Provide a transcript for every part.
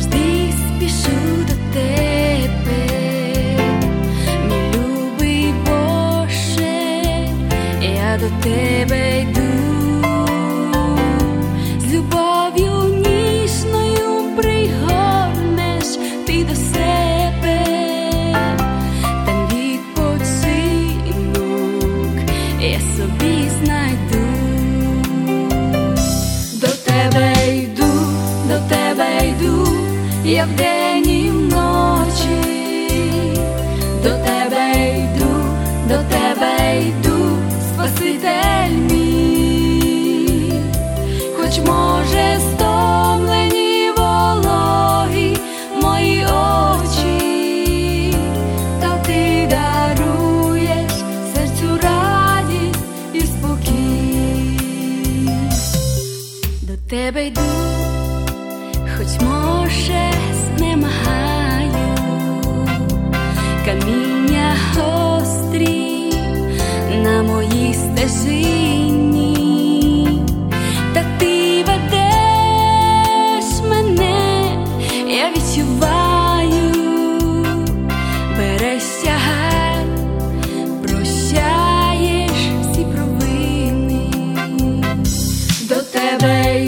завжди спішу до тебе, мій любий Боже, я до тебе йду, з любов'ю ніжною пригорнеш ти до себе, там відпочинок я собі знайду. До тебе йду, я вдень і вночі, до тебе йду, Спаситель мій, хоч може стомлені вологі мої очі, та ти даруєш серцю радість і спокій. До тебе йду, хоч може знемагаю, каміння гострі на моїй стежині, та ти ведеш мене, я відчуваю, береш тягар, прощаєш всі провини. До тебе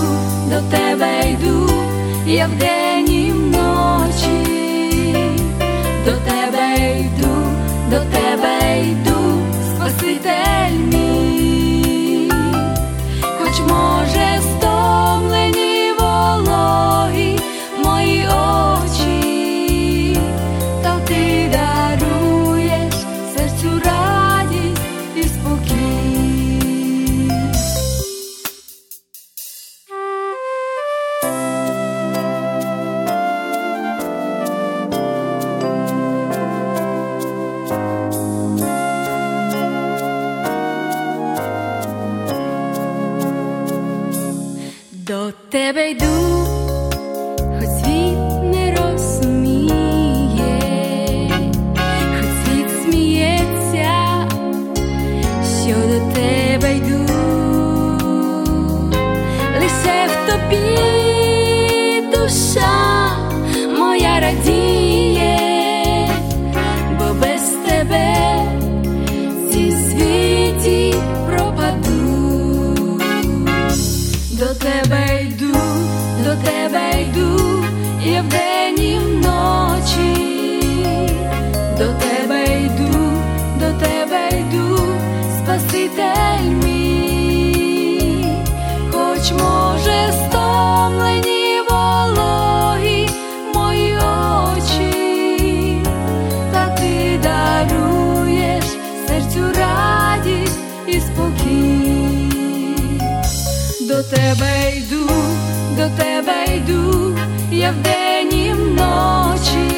йду, я вдень і вночі, до тебе йду, Спаситель мій, хоч може стомлені вологі мої очі, та ти даруєш серцю радість і спокій. До тебе йду, хоч світ не розуміє, хоч світ сміється, що до тебе йду, лише в тобі душа моя радіє, бо без тебе в цій світі пропаду. До тебе йду, я вдень і вночі, до тебе йду, Спаситель мій, хоч може стомлені вологі мої очі, та ти даруєш серцю радість і спокій. До тебе йду, я вдень і вночі,